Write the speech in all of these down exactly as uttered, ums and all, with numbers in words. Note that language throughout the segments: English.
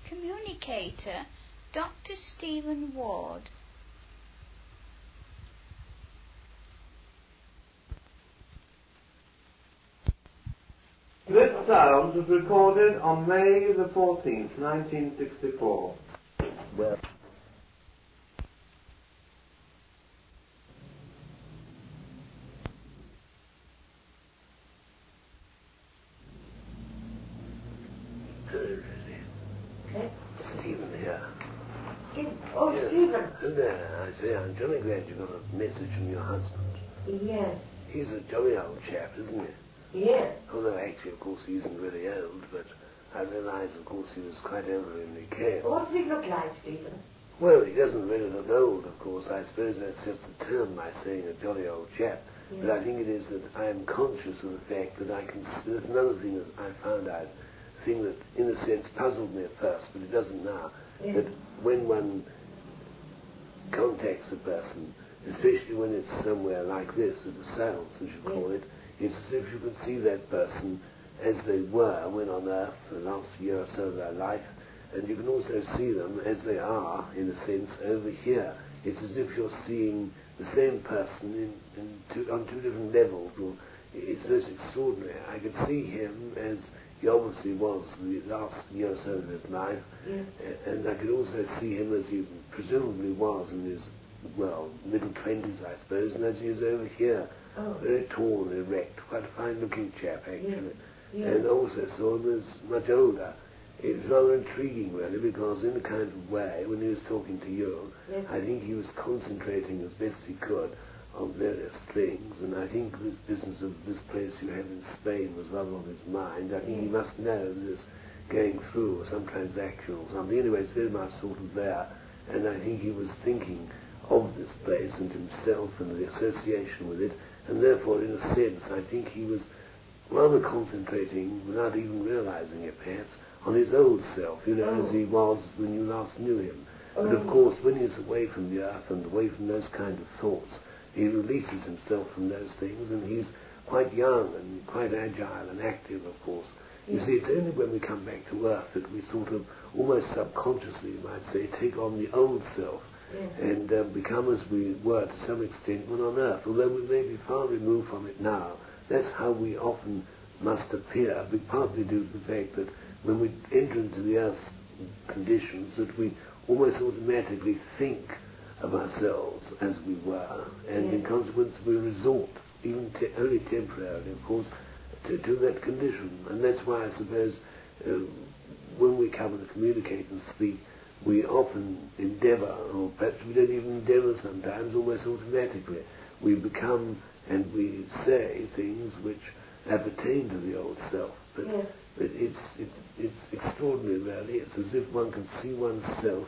communicator, Doctor Stephen Ward. This sound was recorded on May the fourteenth, nineteen sixty-four. Well. Okay. Stephen here. Stephen. Oh, Yes. Stephen. And there, I say, I'm jolly glad you got a message from your husband. Yes. He's a jolly old chap, isn't he? Yes. Although actually, of course, he isn't really old, but I realise, of course, he was quite old when he came. What does he look like, Stephen? Well, he doesn't really look old, of course. I suppose that's just a term by saying a jolly old chap. Yes. But I think it is that I am conscious of the fact that I can... There's another thing that I found out, a thing that, in a sense, puzzled me at first, but it doesn't now, Yes. that when one contacts a person, especially when it's somewhere like this, at a seance, as you call Yes. it, it's as if you could see that person as they were when on Earth, for the last year or so of their life, and you can also see them as they are, in a sense, over here. It's as if you're seeing the same person in, in two, on two different levels. Or it's most extraordinary. I could see him as he obviously was the last year or so of his life, Yes. and I could also see him as he presumably was in his, well, middle twenties, I suppose, and as he is over here. Oh. Very tall and erect, quite a fine-looking chap, actually. Yes. And also saw him as much older. It was rather intriguing, really, because in a kind of way, when he was talking to you, Yes. I think he was concentrating as best he could on various things, and I think this business of this place you have in Spain was rather on his mind. I think he Yes. must know this going through, some transaction or something. Anyway, it's very much sort of there, and I think he was thinking of this place and himself and the association with it, and therefore, in a sense, I think he was rather concentrating, without even realizing it perhaps, on his old self, you know, Oh. as he was when you last knew him. Oh. But of course, when he's away from the earth and away from those kind of thoughts, he releases himself from those things, and he's quite young and quite agile and active, of course. You Yes. see, it's only when we come back to earth that we sort of, almost subconsciously, you might say, take on the old self, Yes. and um, become as we were to some extent when on earth. Although we may be far removed from it now, that's how we often must appear, but partly due to the fact that when we enter into the earth's conditions, that we almost automatically think of ourselves as we were, and Yes. in consequence we resort, even te- only temporarily, of course, to, to that condition. And that's why I suppose uh, when we come and communicate and speak, we often endeavour, or perhaps we don't even endeavour sometimes, almost automatically. We become and we say things which appertain to the old self. But, Yes. but it's, it's, it's extraordinary, really. It's as if one can see oneself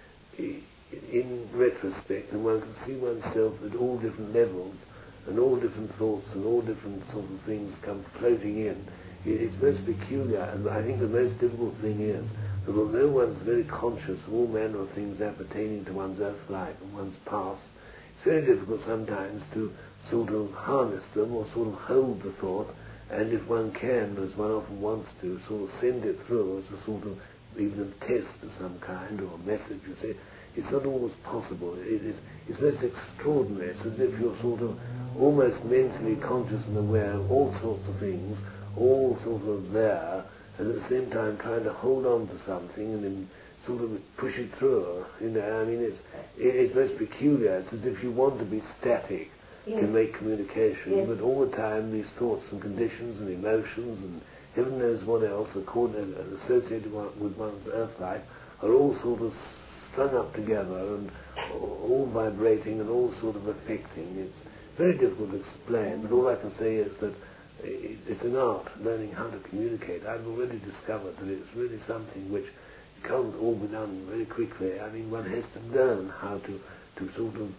i- in retrospect, and one can see oneself at all different levels, and all different thoughts, and all different sort of things come floating in. It- It's most peculiar, and I think the most difficult thing is that although one's very conscious of all manner of things appertaining to one's earth life and one's past, it's very difficult sometimes to sort of harness them or sort of hold the thought, and if one can, as one often wants to, sort of send it through as a sort of even a test of some kind or a message, you see, it's not always possible. It is, it's most extraordinary. It's as if you're sort of almost mentally conscious and aware of all sorts of things, all sort of there, and at the same time trying to hold on to something and then sort of push it through. You know, I mean, it's it, it's most peculiar. It's as if you want to be static Yes. to make communication, Yes. but all the time these thoughts and conditions and emotions and heaven knows what else according, uh, associated one, with one's earth life are all sort of strung up together and all vibrating and all sort of affecting. It's very difficult to explain, but all I can say is that it, it's an art, learning how to communicate. I've already discovered that it's really something which can't all be done very quickly. I mean, one has to learn how to, to sort of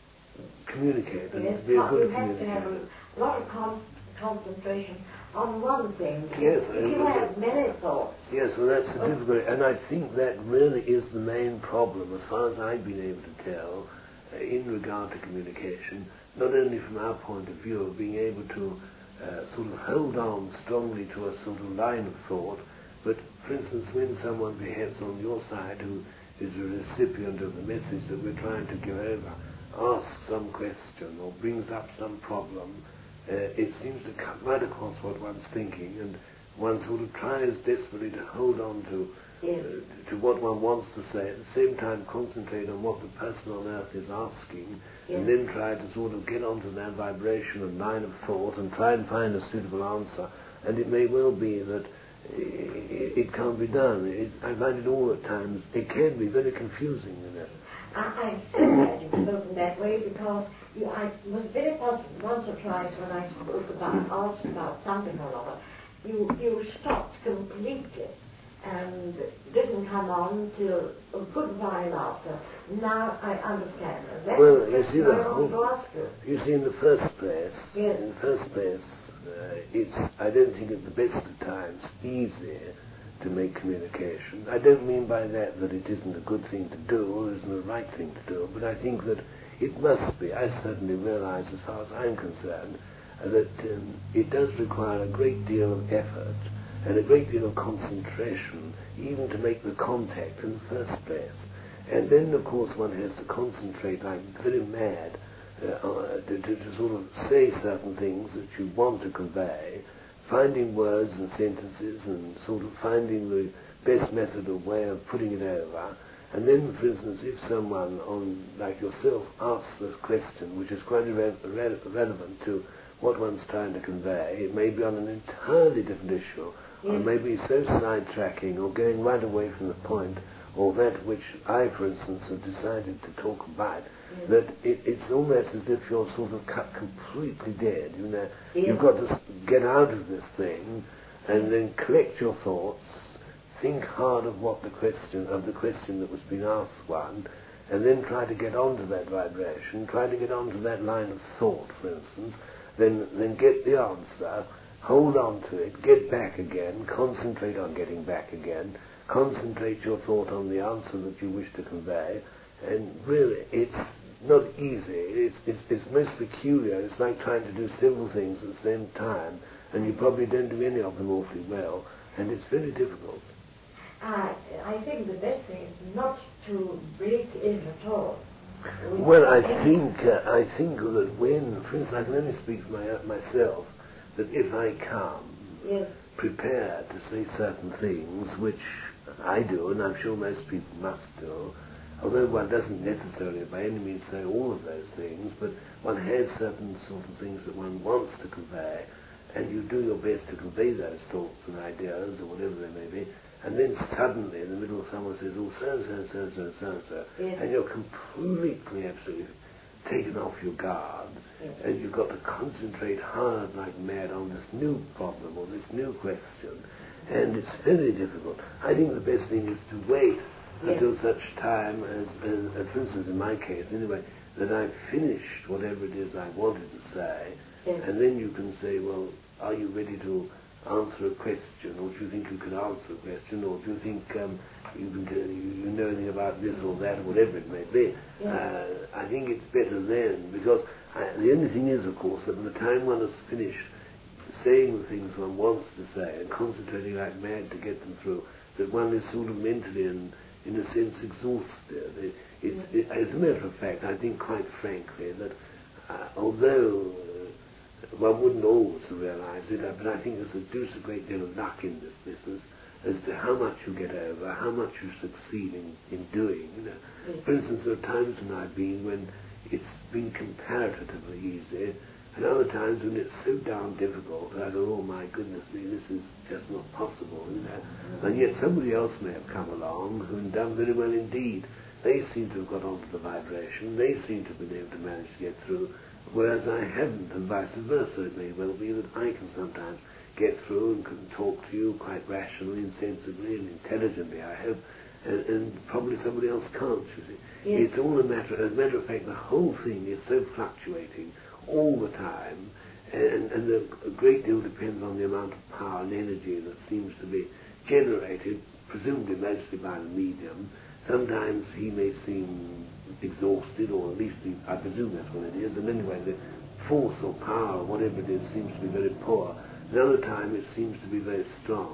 communicate and Yes, be a but good you have to have communicator. a lot of con- concentration on one thing. Yes, If and you also- have many thoughts. Yes, well, that's the Oh. difficulty, and I think that really is the main problem, as far as I've been able to tell, uh, in regard to communication, not only from our point of view of being able to uh, sort of hold on strongly to a sort of line of thought, But, for instance, when someone perhaps on your side who is a recipient of the message that we're trying to give over asks some question or brings up some problem, uh, it seems to cut right across what one's thinking, and one sort of tries desperately to hold on to Yes. uh, to what one wants to say, at the same time concentrate on what the person on earth is asking, Yes. and then try to sort of get onto that vibration and line of thought and try and find a suitable answer. And it may well be that it, it can't be done. It's, I find it all at times, it can be very confusing, you know. I, I'm so glad you've spoken that way, because you, I was very puzzled once or twice when I spoke about, asked about something or other. You, you stopped completely and didn't come on till a good while after. Now I understand. That's Well, the you see, question the I want to whole, ask you. you see, in the first place, Yes. in the first place, uh, it's, I don't think at the best of times easy to make communication. I don't mean by that that it isn't a good thing to do or isn't a right thing to do, but I think that it must be. I certainly realize, as far as I'm concerned, uh, that um, it does require a great deal of effort and a great deal of concentration even to make the contact in the first place. And then, of course, one has to concentrate like very mad uh, uh, to, to, to sort of say certain things that you want to convey, finding words and sentences and sort of finding the best method or way of putting it over. And then, for instance, if someone, on like yourself, asks a question which is quite irre- irre- relevant to what one's trying to convey, it may be on an entirely different issue, or maybe so sidetracking or going right away from the point, or that which I, for instance, have decided to talk about, yes. that it, it's almost as if you're sort of cut completely dead. You know, yes. You've got to s- get out of this thing, and then collect your thoughts, think hard of what the question of the question that was being asked one, and then try to get onto that vibration, try to get onto that line of thought, for instance, then then get the answer. Hold on to it, get back again, concentrate on getting back again, concentrate your thought on the answer that you wish to convey, and really, it's not easy, it's, it's, it's most peculiar, it's like trying to do several things at the same time, and you probably don't do any of them awfully well, and it's very difficult. Uh, I think the best thing is not to break in at all. We Well, I think, uh, I think that when, for instance, I can only speak for my, myself, that if I come yes. prepared to say certain things, which I do, and I'm sure most people must do, although one doesn't necessarily by any means say all of those things, but one has certain sort of things that one wants to convey, and you do your best to convey those thoughts and ideas, or whatever they may be, and then suddenly in the middle someone says, oh, so-and-so, so-and-so, so-and-so, yes. and you're completely, absolutely taken off your guard, yes. and you've got to concentrate hard like mad on this new problem or this new question, and it's very difficult. I think the best thing is to wait yes. until such time as, as, as, for instance in my case anyway, that I've finished whatever it is I wanted to say, yes. and then you can say, well, are you ready to answer a question, or do you think you can answer a question, or do you think um, you can tell, you, you know anything about this or that, or whatever it may be. Yeah. Uh, I think it's better then, because I, the only thing is, of course, that by the time one has finished saying the things one wants to say and concentrating like mad to get them through, that one is sort of mentally and, in a sense, exhausted. It, it's, it, as a matter of fact, I think quite frankly that uh, although uh, one wouldn't always realise it, uh, but I think there's a deuce a great deal of luck in this business as to how much you get over, how much you succeed in, in doing. You know. Mm. For instance, there are times when I've been when it's been comparatively easy, and other times when it's so darn difficult, I go, oh my goodness me, this is just not possible, you know. And yet somebody else may have come along who've done very well indeed. They seem to have got onto the vibration, they seem to have been able to manage to get through, whereas I haven't, and vice versa. It may well be that I can sometimes get through and can talk to you quite rationally and sensibly and intelligently, I hope, and, and probably somebody else can't, you see. Yes. It's all a matter, as a matter of fact, the whole thing is so fluctuating all the time, and, and a great deal depends on the amount of power and energy that seems to be generated, presumably mostly by the medium. Sometimes he may seem exhausted, or at least he, I presume that's what it is, and anyway the force or power, whatever it is, seems to be very poor. Another time it seems to be very strong.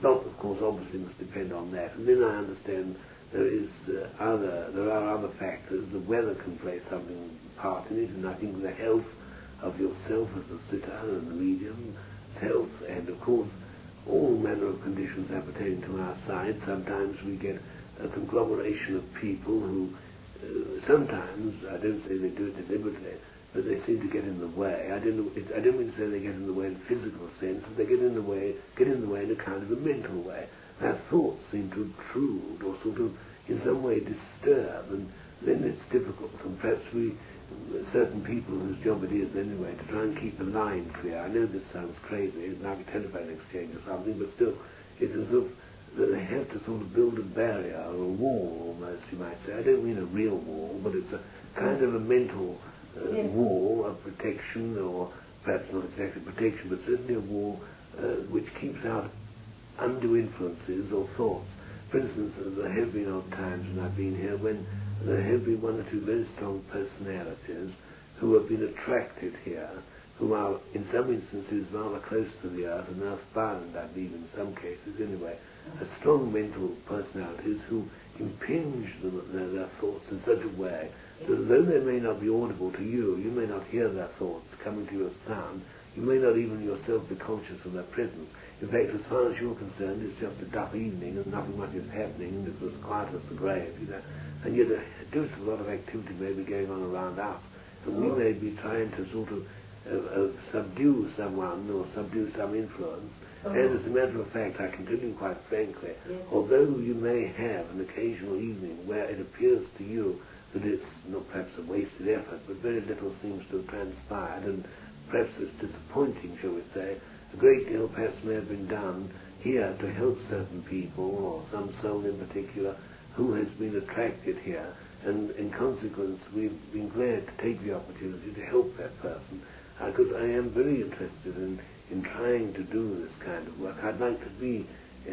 lot, of course, obviously must depend on that. And then I understand there is uh, other, there are other factors. The weather can play something part in it, and I think the health of yourself as a sitter and medium, health, and of course all manner of conditions appertaining to our side. Sometimes we get a conglomeration of people who uh, sometimes, I don't say they do it deliberately, but they seem to get in the way. I don't know, it's, I don't mean to say they get in the way in a physical sense, but they get in the way, get in the way in a kind of a mental way. Our thoughts seem to intrude or sort of in some way disturb, and then it's difficult. And perhaps we, certain people whose job it is anyway, to try and keep the line clear. I know this sounds crazy, it's like a telephone exchange or something, but still, it's as if that they have to sort of build a barrier or a wall almost, you might say. I don't mean a real wall, but it's a kind of a mental uh, yes. wall of protection, or perhaps not exactly protection, but certainly a wall uh, which keeps out undue influences or thoughts. For instance, uh, there have been odd times when I've been here when there have been one or two very strong personalities who have been attracted here, who are in some instances rather close to the earth and earthbound, I believe in some cases anyway, are strong mental personalities who impinge them, their, their thoughts in such a way that though they may not be audible to you, you may not hear their thoughts coming to you as sound, you may not even yourself be conscious of their presence. In fact, as far as you're concerned, it's just a dull evening and nothing much is happening, and it's as quiet as the grave, you know. And yet a deuce of a lot of activity may be going on around us, and we may be trying to sort of uh, uh, subdue someone or subdue some influence. Uh-huh. And as a matter of fact, I can tell you quite frankly, yes. although you may have an occasional evening where it appears to you that it's not perhaps a wasted effort, but very little seems to have transpired, and perhaps it's disappointing, shall we say, a great deal perhaps may have been done here to help certain people, or some soul in particular, who has been attracted here, and in consequence we've been glad to take the opportunity to help that person, because uh, I am very interested in, in trying to do this kind of work. I'd like to be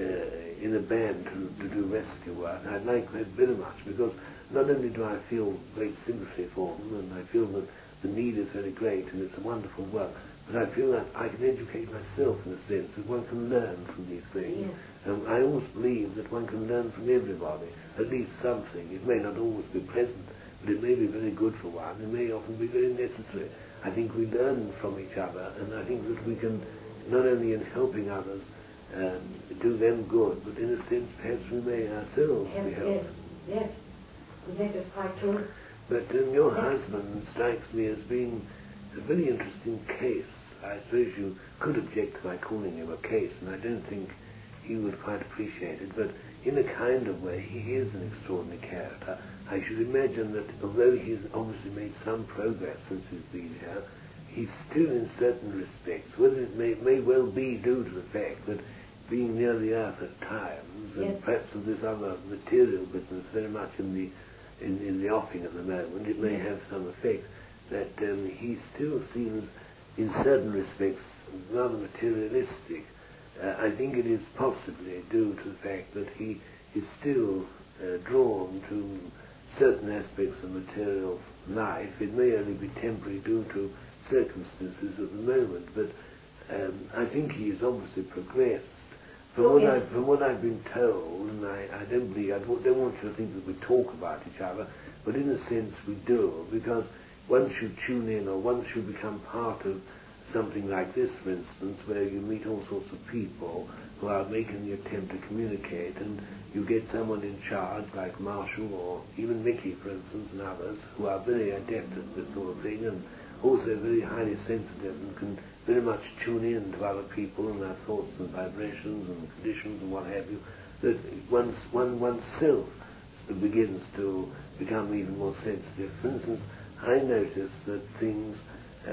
uh, in a band to, to do rescue work. I'd like that very much, because not only do I feel great sympathy for them, and I feel that the need is very great and it's a wonderful work, but I feel that I can educate myself in a sense, that one can learn from these things. Yes. Um, I always believe that one can learn from everybody, at least something. It may not always be pleasant, but it may be very good for one. It may often be very necessary. I think we learn from each other, and I think that we can, not only in helping others, um, do them good, but in a sense perhaps we may ourselves yes, be helped. Yes, yes, that is quite true. But um, your husband strikes me as being a very interesting case. I suppose you could object to my calling him a case, and I don't think he would quite appreciate it, but in a kind of way he is an extraordinary character. I should imagine that although he's obviously made some progress since he's been here, he's still in certain respects, whether it may, may well be due to the fact that being near the earth at times, and yes. perhaps with this other material business very much in the in, in the offing at the moment, it may have some effect, that um, he still seems in certain respects rather materialistic. Uh, I think it is possibly due to the fact that he is still uh, drawn to certain aspects of material life. It may only be temporary due to circumstances at the moment, but um, I think he has obviously progressed. From, oh, what yes. I, from what I've been told, and I, I don't believe, I don't want you to think that we talk about each other, but in a sense we do, because once you tune in, or once you become part of something like this, for instance, where you meet all sorts of people who are making the attempt to communicate, and you get someone in charge, like Marshall, or even Mickey, for instance, and others, who are very adept at this sort of thing, and also very highly sensitive, and can very much tune in to other people and their thoughts and vibrations and conditions and what have you, that once one oneself begins to become even more sensitive. For instance, I notice that things um,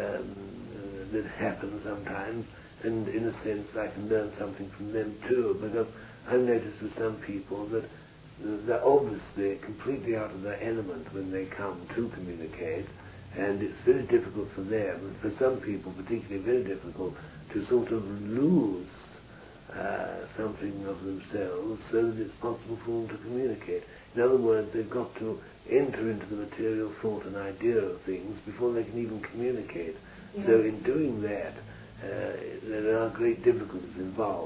uh, that happen sometimes, and in a sense I can learn something from them too, because I've noticed with some people that they're obviously completely out of their element when they come to communicate, and it's very difficult for them, and for some people particularly very difficult, to sort of lose uh, something of themselves so that it's possible for them to communicate. In other words, they've got to enter into the material thought and idea of things before they can even communicate. Yeah. So in doing that, uh, there are great difficulties involved,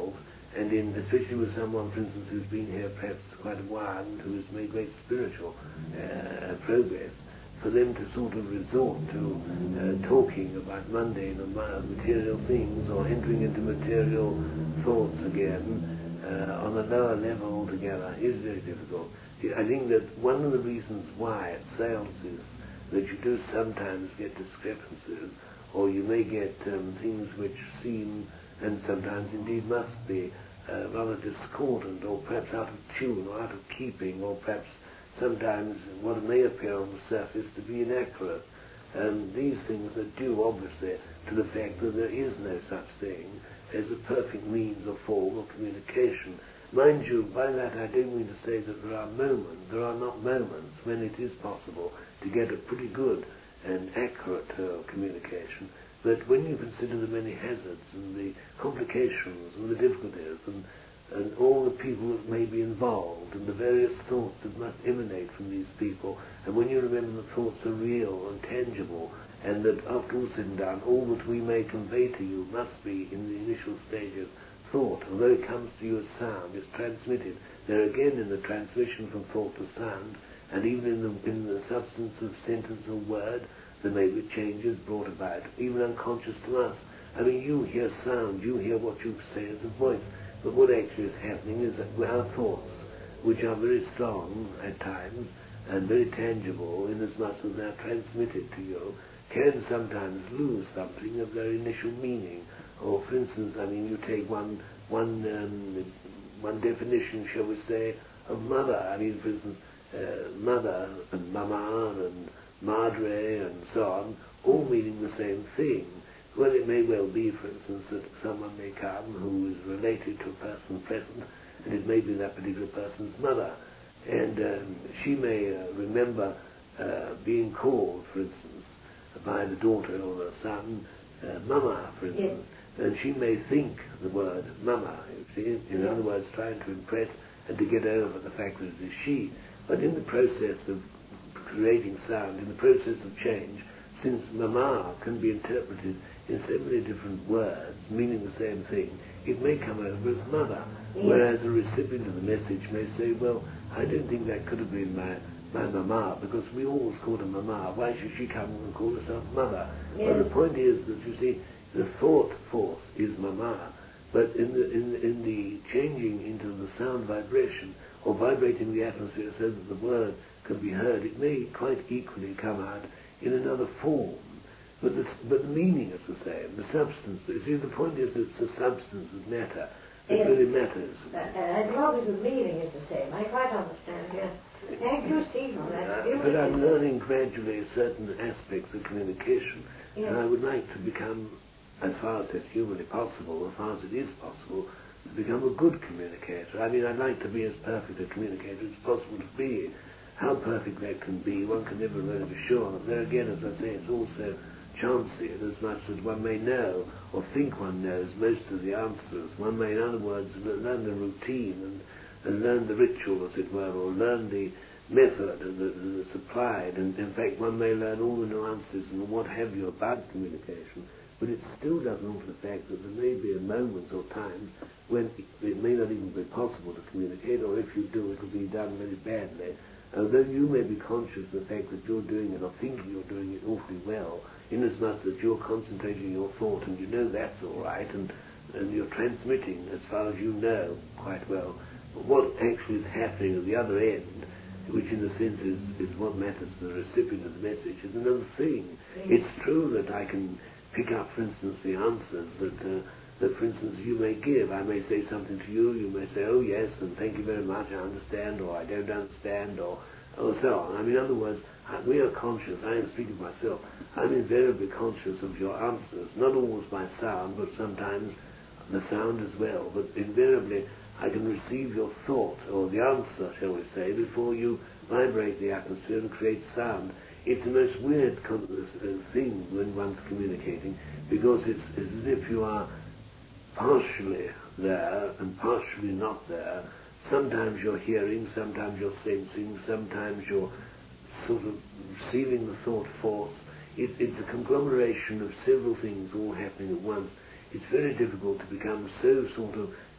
and in, especially with someone, for instance, who's been here perhaps quite a while and who has made great spiritual uh, progress, for them to sort of resort to uh, talking about mundane and material things, or entering into material thoughts again uh, on a lower level altogether, is very difficult. I think that one of the reasons why at seances that you do sometimes get discrepancies, or you may get um, things which seem, and sometimes indeed must be, uh, rather discordant, or perhaps out of tune, or out of keeping, or perhaps sometimes what may appear on the surface to be inaccurate. And these things are due, obviously, to the fact that there is no such thing as a perfect means or form of communication. Mind you, by that I don't mean to say that there are moments, there are not moments when it is possible to get a pretty good and accurate uh, communication, but when you consider the many hazards and the complications and the difficulties and, and all the people that may be involved and the various thoughts that must emanate from these people, and when you remember that thoughts are real and tangible, and that after all said and done, all that we may convey to you must be in the initial stages thought, although it comes to you as sound, is transmitted. There again in the transmission from thought to sound, and even in the, in the substance of sentence or word, there may be changes brought about, even unconscious to us. I mean, you hear sound, you hear what you say as a voice, but what actually is happening is that our thoughts, which are very strong at times, and very tangible, inasmuch as they are transmitted to you, can sometimes lose something of their initial meaning. Or, for instance, I mean, you take one, one, um, one definition, shall we say, of mother. I mean, for instance, uh, mother and mama and madre and so on, all meaning the same thing. Well, it may well be, for instance, that someone may come who is related to a person present, and it may be that particular person's mother. And um, she may uh, remember uh, being called, for instance, by the daughter or the son, uh, mama, for instance. Yes. And she may think the word mama, you see, in yes. other words, trying to impress and to get over the fact that it is she. But in the process of creating sound, in the process of change, since mama can be interpreted in so many different words, meaning the same thing, it may come over as mother. Yes. Whereas a recipient of the message may say, well, I don't think that could have been my my mama, because we always called her mama. Why should she come and call herself mother? Yes. Well, the point is that, you see, the thought force is mama, but in the, in, in the changing into the sound vibration, or vibrating the atmosphere so that the word can be heard, it may quite equally come out in another form. But the, but the meaning is the same, the substance. You see, the point is that it's the substance of matter that yes. really matters. Uh, as long as the meaning is the same, I quite understand, yes. Thank you, Stephen. That's uh, but I'm learning gradually certain aspects of communication, yes. and I would like to become, as far as it's humanly possible, as far as it is possible, to become a good communicator. I mean, I'd like to be as perfect a communicator as possible to be. How perfect that can be, one can never really be sure. There again, as I say, it's also chancy, in as much as one may know, or think one knows, most of the answers. One may, in other words, learn the routine and, and learn the ritual, as it were, or learn the method that's applied. And in fact, one may learn all the nuances and what have you about communication, but it still doesn't alter the fact that there may be a moment or time when it may not even be possible to communicate, or if you do, it will be done very badly. Although you may be conscious of the fact that you're doing it or thinking you're doing it awfully well, inasmuch that you're concentrating your thought and you know that's all right, and, and you're transmitting as far as you know quite well. But what actually is happening at the other end, which in a sense is, is what matters to the recipient of the message, is another thing. Mm. It's true that I can pick up, for instance, the answers that, uh, that, for instance, you may give. I may say something to you, you may say, oh yes, and thank you very much, I understand, or I don't understand, or, or so on. I mean, in other words, we are conscious, I am speaking of myself, I'm invariably conscious of your answers, not always by sound, but sometimes the sound as well. But invariably, I can receive your thought, or the answer, shall we say, before you vibrate the atmosphere and create sound. It's the most weird con- uh, thing when one's communicating, because it's, it's as if you are partially there and partially not there. Sometimes you're hearing, sometimes you're sensing, sometimes you're sort of receiving the thought force. It's, it's a conglomeration of several things all happening at once. It's very difficult to become so sort of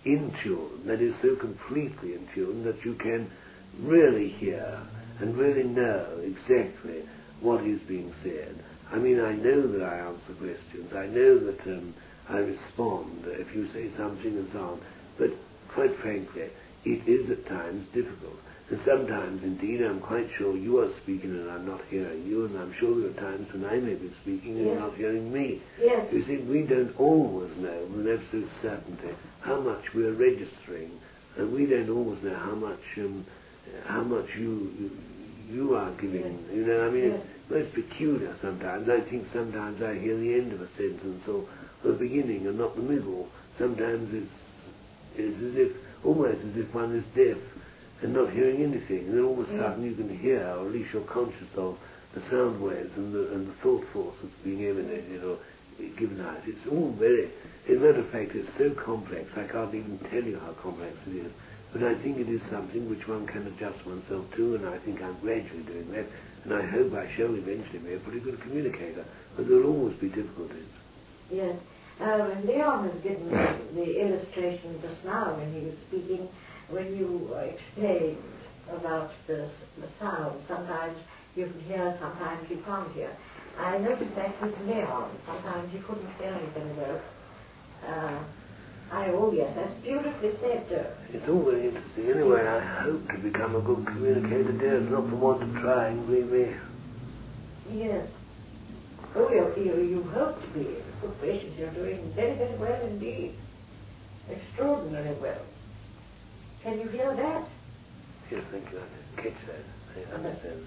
in tune, that is so completely in tune that you can really hear and really know exactly what is being said. I mean, I know that I answer questions, I know that um, I respond if you say something and so on, but quite frankly, it is at times difficult. And sometimes, indeed, I'm quite sure you are speaking and I'm not hearing you, and I'm sure there are times when I may be speaking and Yes. you're not hearing me. Yes. You see, we don't always know with absolute certainty how much we're registering, and we don't always know how much um, how much you, you you are giving. You know, I mean, it's most peculiar sometimes. I think sometimes I hear the end of a sentence or the beginning and not the middle. Sometimes it's it's as if almost as if one is deaf and not hearing anything, and then all of a sudden you can hear, or at least you're conscious of the sound waves and the, and the thought force that's being emanated or given out. It's all very, as a matter of fact, it's so complex, I can't even tell you how complex it is, but I think it is something which one can adjust oneself to, and I think I'm gradually doing that, and I hope I shall eventually be a pretty good communicator, but there will always be difficulties. Yes. Uh, when Leon has given the, the illustration just now when he was speaking, when you uh, explained about the, s- the sound, sometimes you can hear, sometimes you can't hear. I noticed that with Leon, sometimes he couldn't hear me very well. Uh, I, oh yes, that's beautifully said, Dirk. It's all very interesting. Anyway, I hope to become a good communicator, dear. It's not for want of trying, believe me. Yes. Oh, you, you, you hope to be. Good gracious, you're doing very, very well indeed. Extraordinarily well. Can you hear that? Yes, thank you. I didn't catch that. I understand.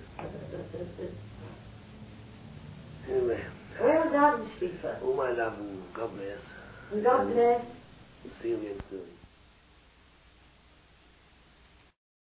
Anyway, Well done, Stephen. all my love and God bless. God bless. See you again soon.